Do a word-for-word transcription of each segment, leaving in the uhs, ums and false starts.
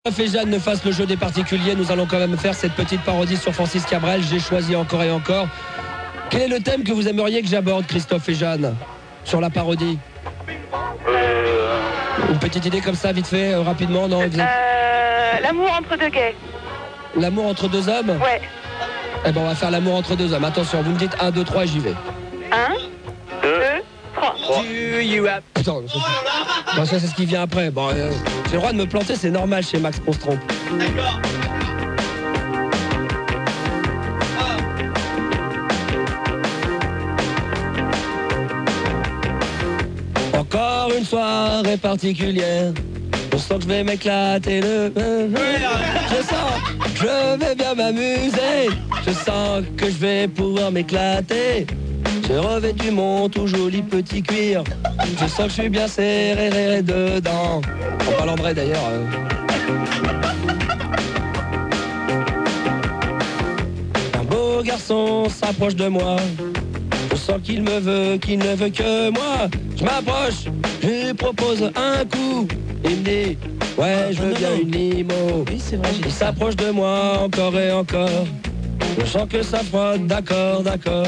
Et Jeanne ne fasse le jeu des particuliers, nous allons quand même faire cette petite parodie sur Francis Cabrel. J'ai choisi encore et encore. Quel est le thème que vous aimeriez que j'aborde, Christophe et Jeanne, sur la parodie? euh... Une petite idée comme ça, vite fait, euh, rapidement, non? euh, L'amour entre deux gays. L'amour entre deux hommes? Ouais. Eh ben on va faire l'amour entre deux hommes. Attention, vous me dites un, deux, trois et j'y vais. un, deux, trois. Putain, bon, ça c'est ce qui vient après. Bon, euh, j'ai le droit de me planter, c'est normal chez Max qu'on se trompe. D'accord. Encore une soirée particulière. Je sens que je vais m'éclater le... Je sens que je vais bien m'amuser. Je sens que je vais pouvoir m'éclater. J'ai revêtu mon tout joli petit cuir. Je sens que je suis bien serré dedans. On parle André d'ailleurs. euh. Un beau garçon s'approche de moi. Je sens qu'il me veut, qu'il ne veut que moi. Je m'approche, je lui propose un coup. Il me dit, ouais, je veux bien une limo. Oui, c'est vrai, j'ai Il dit ça. s'approche de moi encore et encore. Je sens que ça frotte, d'accord, d'accord.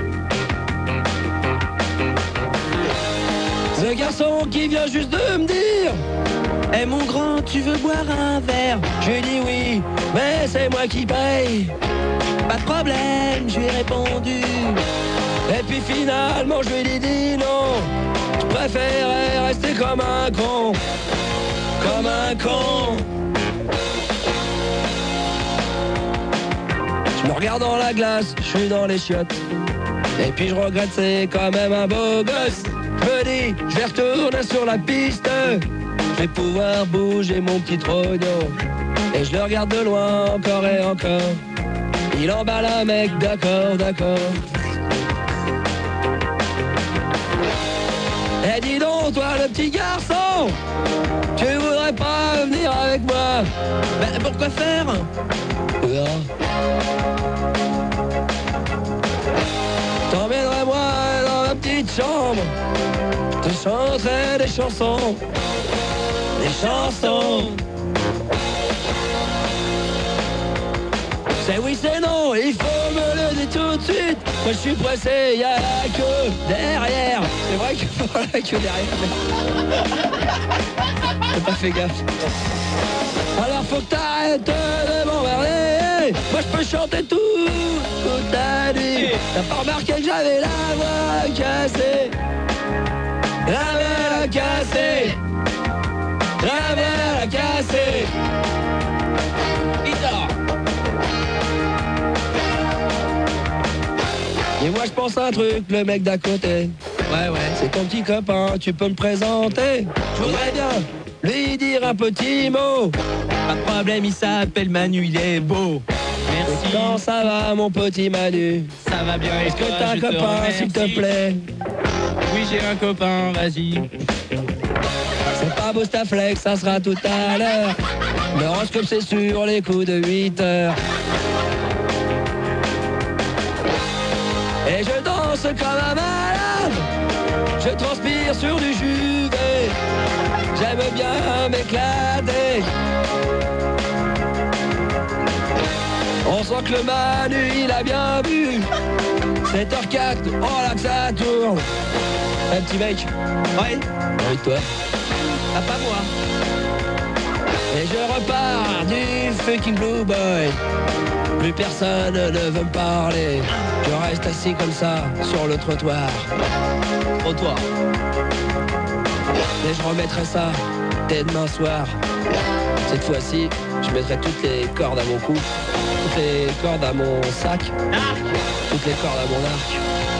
Ce garçon qui vient juste de me dire, Eh mon grand, tu veux boire un verre? je lui dis oui, mais c'est moi qui paye. Pas de problème, je lui ai répondu. Et puis finalement je lui ai dit non. Je préférais rester comme un con. Comme un con. Je me regarde dans la glace, je suis dans les chiottes. Et puis je regrette, c'est quand même un beau gosse. Je me dis, je vais retourner sur la piste. Je vais pouvoir bouger mon petit trognon. Et je le regarde de loin encore et encore. Il emballe un mec, d'accord, d'accord. Eh dis donc, toi le petit garçon, tu voudrais pas venir avec moi? Ben pourquoi faire? Tu verras. T'emmènerais-moi dans la petite chambre. Je te chanterai des chansons. Des chansons. C'est oui, c'est non, il faut me le dire tout de suite. Moi je suis pressé, y'a la queue derrière. C'est vrai qu'il faut la queue derrière. J'ai pas fait gaffe. Alors faut que t'arrêtes de m'emmerder. Moi je peux chanter tout, toute la nuit. T'as pas remarqué que j'avais la voix cassée? La voix cassée. La voix cassée. Guitare. Et moi je pense à un truc, le mec d'à côté. Ouais, ouais. C'est ton petit copain, tu peux me présenter? Je voudrais bien lui dire un petit mot. Pas de problème, il s'appelle Manu, il est beau. Merci. Quand ça va mon petit Manu? Ça va bien. Est-ce que t'as un copain s'il te plaît? Oui, j'ai un copain, vas-y. C'est pas Boustaflex, ça sera tout à l'heure. L'horoscope c'est sur les coups de huit heures. Et je danse comme un malade. Je transpire sur du juvet. J'aime bien m'éclater. On sent que le Manu il a bien bu. sept heures quatre, oh là que ça tourne. Un petit mec. Ouais. Oui toi. Ah, pas moi. Et je repars du fucking Blue Boy. Plus personne ne veut me parler. Je reste assis comme ça sur le trottoir. Trottoir. Et je remettrai ça dès demain soir. Cette fois-ci, je mettrai toutes les cordes à mon cou, toutes les cordes à mon sac, toutes les cordes à mon arc.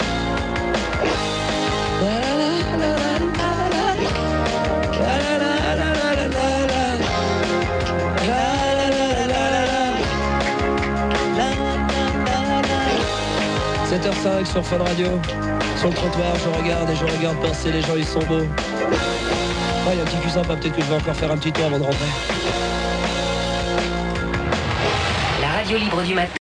sept heures cinq sur Fun Radio. Sur le trottoir, je regarde et je regarde passer les gens, ils sont beaux. Oh, il y a un petit cul sympa, peut-être que je vais encore faire un petit tour avant de rentrer. La radio libre du matin.